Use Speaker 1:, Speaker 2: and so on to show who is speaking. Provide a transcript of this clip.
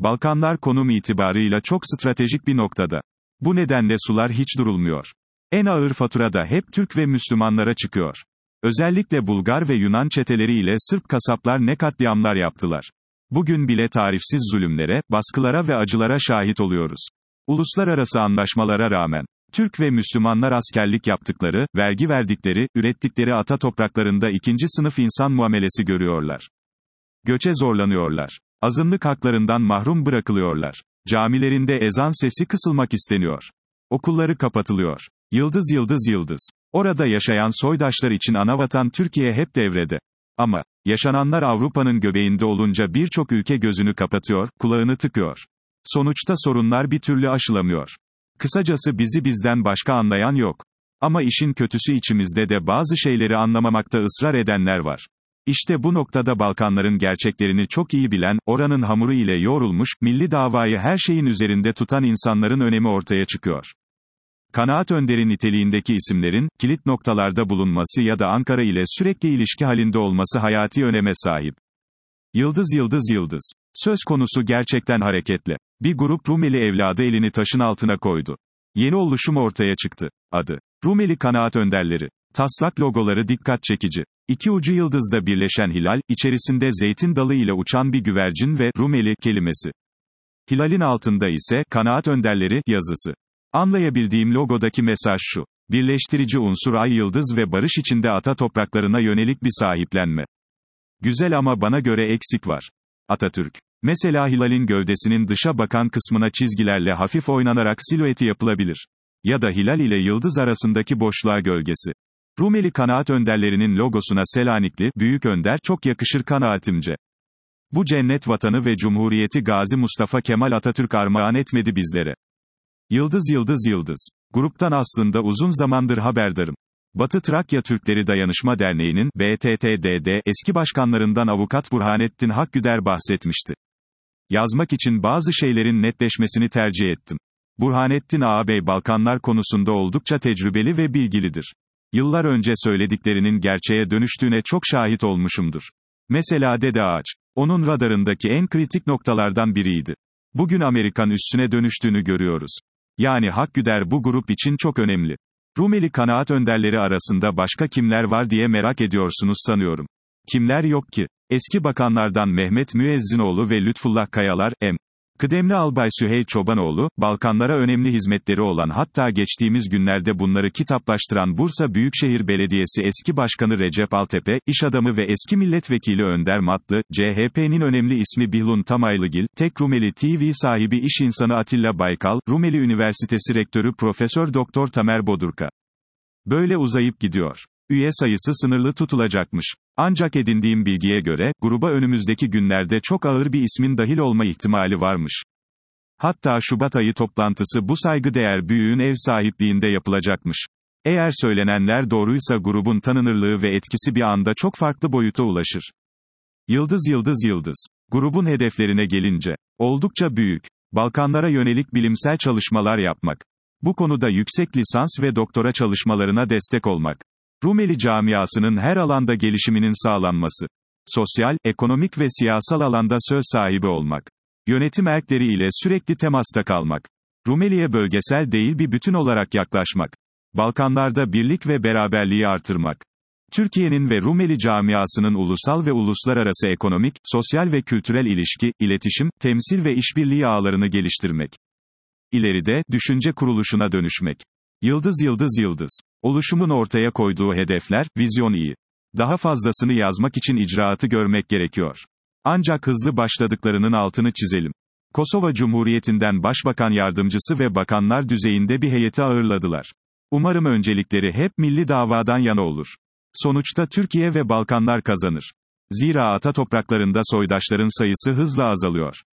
Speaker 1: Balkanlar konum itibarıyla çok stratejik bir noktada. Bu nedenle sular hiç durulmuyor. En ağır fatura da hep Türk ve Müslümanlara çıkıyor. Özellikle Bulgar ve Yunan çeteleri ile Sırp kasaplar ne katliamlar yaptılar. Bugün bile tarifsiz zulümlere, baskılara ve acılara şahit oluyoruz. Uluslararası anlaşmalara rağmen, Türk ve Müslümanlar askerlik yaptıkları, vergi verdikleri, ürettikleri ata topraklarında ikinci sınıf insan muamelesi görüyorlar. Göçe zorlanıyorlar. Azınlık haklarından mahrum bırakılıyorlar. Camilerinde ezan sesi kısılmak isteniyor. Okulları kapatılıyor. Yıldız yıldız yıldız. Orada yaşayan soydaşlar için anavatan Türkiye hep devrede. Ama, yaşananlar Avrupa'nın göbeğinde olunca birçok ülke gözünü kapatıyor, kulağını tıkıyor. Sonuçta sorunlar bir türlü aşılamıyor. Kısacası bizi bizden başka anlayan yok. Ama işin kötüsü içimizde de bazı şeyleri anlamamakta ısrar edenler var. İşte bu noktada Balkanların gerçeklerini çok iyi bilen, oranın hamuru ile yoğrulmuş, milli davayı her şeyin üzerinde tutan insanların önemi ortaya çıkıyor. Kanaat önderi niteliğindeki isimlerin, kilit noktalarda bulunması ya da Ankara ile sürekli ilişki halinde olması hayati öneme sahip. Yıldız yıldız yıldız. Söz konusu gerçekten hareketli. Bir grup Rumeli evladı elini taşın altına koydu. Yeni oluşum ortaya çıktı. Adı: Rumeli Kanaat Önderleri. Taslak logoları dikkat çekici. İki ucu yıldızda birleşen hilal, içerisinde zeytin dalı ile uçan bir güvercin ve Rumeli kelimesi. Hilalin altında ise Kanaat Önderleri yazısı. Anlayabildiğim logodaki mesaj şu: birleştirici unsur ay yıldız ve barış içinde ata topraklarına yönelik bir sahiplenme. Güzel ama bana göre eksik var. Atatürk. Mesela hilalin gövdesinin dışa bakan kısmına çizgilerle hafif oynanarak silüeti yapılabilir. Ya da hilal ile yıldız arasındaki boşluğa gölgesi. Rumeli Kanaat Önderlerinin logosuna Selanikli, Büyük Önder çok yakışır kanaatimce. Bu cennet vatanı ve cumhuriyeti Gazi Mustafa Kemal Atatürk armağan etmedi bizlere. Yıldız yıldız yıldız. Gruptan aslında uzun zamandır haberdarım. Batı Trakya Türkleri Dayanışma Derneği'nin, BTTDD, eski başkanlarından Avukat Burhanettin Hakgüder bahsetmişti. Yazmak için bazı şeylerin netleşmesini tercih ettim. Burhanettin ağabey Balkanlar konusunda oldukça tecrübeli ve bilgilidir. Yıllar önce söylediklerinin gerçeğe dönüştüğüne çok şahit olmuşumdur. Mesela Dede Ağaç. Onun radarındaki en kritik noktalardan biriydi. Bugün Amerikan üssüne dönüştüğünü görüyoruz. Yani Hakgüder bu grup için çok önemli. Rumeli Kanaat Önderleri arasında başka kimler var diye merak ediyorsunuz sanıyorum. Kimler yok ki? Eski bakanlardan Mehmet Müezzinoğlu ve Lütfullah Kayalar, Kıdemli Albay Süheyl Çobanoğlu, Balkanlara önemli hizmetleri olan hatta geçtiğimiz günlerde bunları kitaplaştıran Bursa Büyükşehir Belediyesi eski başkanı Recep Altepe, iş adamı ve eski milletvekili Önder Matlı, CHP'nin önemli ismi Bihlun Tamaylıgil, Tek Rumeli TV sahibi iş insanı Atilla Baykal, Rumeli Üniversitesi Rektörü Profesör Doktor Tamer Bodurka. Böyle uzayıp gidiyor. Üye sayısı sınırlı tutulacakmış. Ancak edindiğim bilgiye göre, gruba önümüzdeki günlerde çok ağır bir ismin dahil olma ihtimali varmış. Hatta Şubat ayı toplantısı bu saygıdeğer büyüğün ev sahipliğinde yapılacakmış. Eğer söylenenler doğruysa grubun tanınırlığı ve etkisi bir anda çok farklı boyuta ulaşır. Yıldız yıldız yıldız. Grubun hedeflerine gelince, oldukça büyük. Balkanlara yönelik bilimsel çalışmalar yapmak. Bu konuda yüksek lisans ve doktora çalışmalarına destek olmak. Rumeli camiasının her alanda gelişiminin sağlanması. Sosyal, ekonomik ve siyasal alanda söz sahibi olmak. Yönetim erkleri ile sürekli temasta kalmak. Rumeli'ye bölgesel değil bir bütün olarak yaklaşmak. Balkanlarda birlik ve beraberliği artırmak. Türkiye'nin ve Rumeli camiasının ulusal ve uluslararası ekonomik, sosyal ve kültürel ilişki, iletişim, temsil ve işbirliği ağlarını geliştirmek. İleride, düşünce kuruluşuna dönüşmek. Yıldız yıldız yıldız. Oluşumun ortaya koyduğu hedefler, vizyon iyi. Daha fazlasını yazmak için icraatı görmek gerekiyor. Ancak hızlı başladıklarının altını çizelim. Kosova Cumhuriyeti'nden Başbakan Yardımcısı ve bakanlar düzeyinde bir heyeti ağırladılar. Umarım öncelikleri hep milli davadan yana olur. Sonuçta Türkiye ve Balkanlar kazanır. Zira ata topraklarında soydaşların sayısı hızla azalıyor.